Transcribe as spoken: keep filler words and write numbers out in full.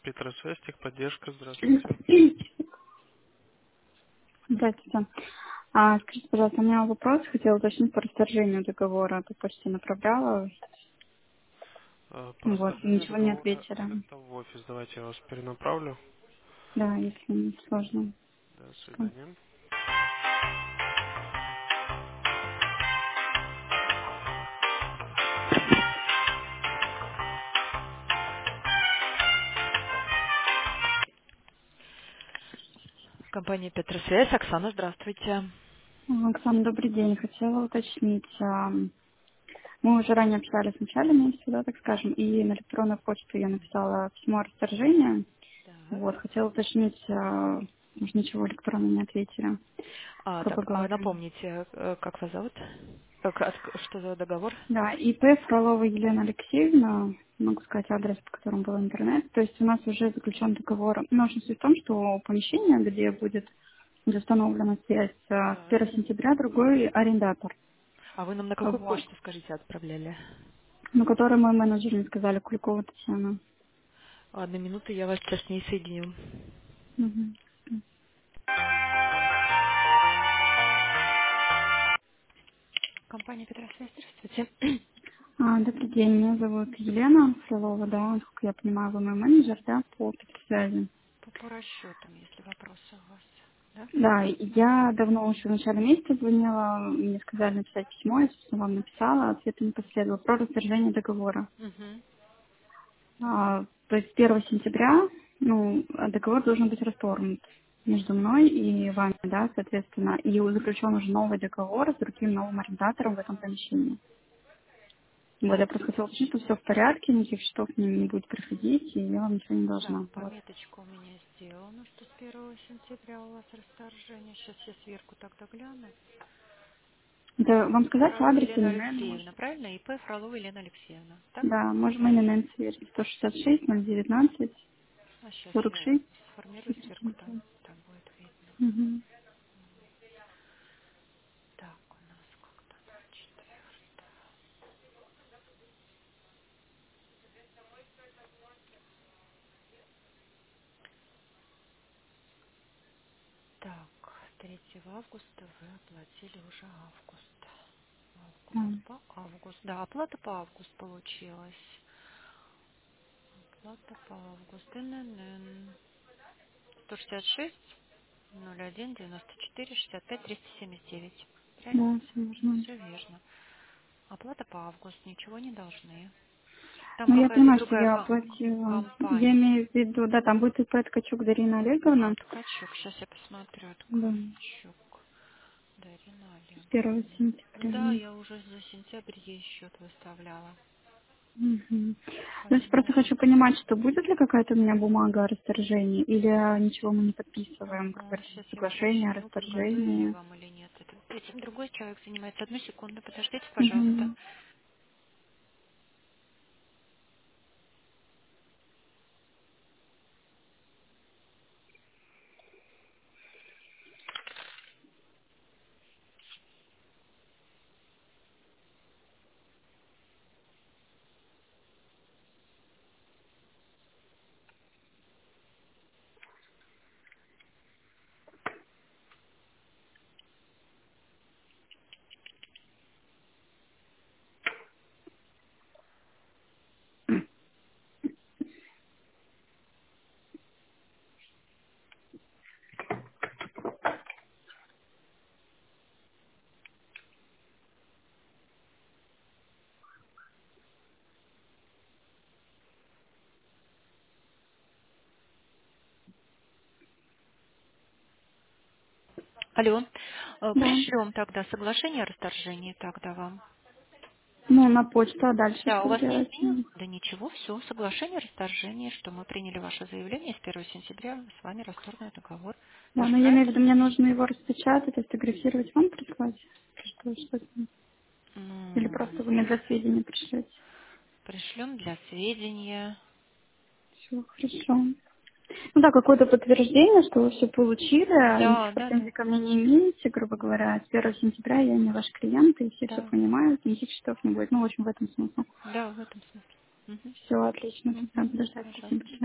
Петросвязь, техподдержка, здравствуйте. Здравствуйте. А, скажите, пожалуйста, у меня вопрос. Хотела уточнить по расторжению договора. Ты почти направляла. Э, По Вот, расторжению ничего не договора ответили. это в офис. Давайте я вас перенаправлю. Да, если не сложно. До свидания. Компания Петросвязь. Оксана, здравствуйте. А, Оксана, добрый день. Хотела уточнить. а, Мы уже ранее общались в начале месяца, да, так скажем, и на электронную почту я написала письмо о расторжении. Так. Вот, хотела уточнить, а, может, ничего электронно не ответили, А, грубо так, а говоря. напомните, э, как вас зовут? Как, от- что за договор? Да, ИП Фролова Елена Алексеевна, могу сказать адрес, по которому был интернет. То есть у нас уже заключен договор. Но суть в том, что помещение, где будет установлена связь э, с Так. первого сентября, другой арендатор, А вы нам на какую вот, почту, скажите, отправляли? на который мой менеджер мне сказали, Куликова Татьяна. Одну минуту, я вас сейчас не соединю. Мгм. Компания Петросвязь, здравствуйте. А, добрый день, меня зовут Елена Фролова, да, насколько я понимаю, вы мой менеджер, да, по связи. По, по расчетам, если вопросы у вас. Да? Да, и я давно еще в начале месяца звонила, мне сказали написать письмо, я, собственно, вам написала, ответа не последовало, про расторжение договора. Угу. А, то есть первого сентября, ну, договор должен быть расторгнут между мной и вами, да, соответственно, и заключен уже новый договор с другим новым арендатором в этом помещении. Вот, я просто хотела уточнить, что все в порядке, никаких счетов мне не будет приходить, и я вам ничего не Так, должна. Вот. пометочка у меня сделана, что с первого сентября у вас расторжение. Сейчас я сверху тогда гляну. Да, вам сказать Фролова адрес Елена ИНН, может? Алексеевна, правильно? ИП Фролова Елена Алексеевна. Так? Да, можем ИНН сверить. сто шестьдесят шесть ноль девятнадцать А сейчас сорок я шесть сформирую сверху, там, четыреста. там будет видно. Угу. Так, у нас как там четвертое. Так, третьего августа вы оплатили уже август. Да. Август по август. Да, оплата по август получилась. Оплата по август. ИНН. сто шестьдесят шесть ноль один девяносто четыре шестьдесят пять триста семьдесят девять. Правильно? Да, все верно. Все верно. Оплата по август. Ничего не должны. Там Ну, я какая-то понимаю, что другая я ко- оплатила. Я компания. имею в виду, да, там будет ИП Ткачук Дарина А, Олеговна. Ткачук. Сейчас я посмотрю. Да, Ткачук. Дарина с первого Олеговна. Да, сентября. я уже за сентябрь ей счет выставляла. Угу. Значит, просто Поэтому хочу понимать, что будет ли какая-то у меня бумага о расторжении, или а, ничего мы не подписываем, как ага, говорится, сейчас я соглашение о уточню, подготовили расторжении. вам или нет. Это, этим другой человек занимается. Одну секунду, подождите, пожалуйста. Угу. Алло. Э, Да. Пришлем тогда соглашение о расторжении тогда вам. Ну, на почту, а дальше Да, у что вас не делать? изменилось? Да ничего, все. Соглашение о расторжении, что мы приняли ваше заявление с первого сентября, с вами расторгнут договор. Да, Вы же но я имею в правильно? виду, мне нужно его распечатать, сфотографировать, вам прислать? Что, что с ним? Или Ну, просто вы мне для сведения пришлете? пришлем для сведения. Все, хорошо. Ну да, какое-то подтверждение, что вы все получили, а Да, никаких да, да. претензий ко мне не имеете, грубо говоря. С первого сентября я не ваш клиент, и все все Да, понимают, никаких счетов не будет. Ну, в общем, в этом смысл. да, в этом смысле. Мгм. Все, отлично, Мгм. тогда подождать, спасибо Пожалуйста. большое.